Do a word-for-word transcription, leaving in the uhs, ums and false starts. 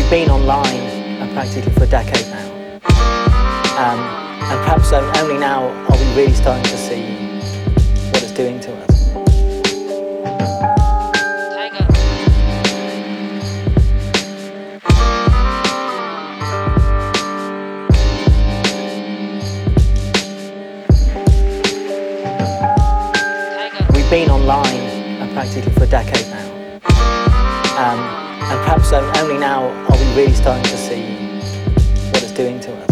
We've been online uh, practically for a decade now, um, and perhaps only now are we really starting to see what it's doing to us. We've been online uh, practically for a decade now, um, and perhaps only now are we really starting to see what it's doing to us.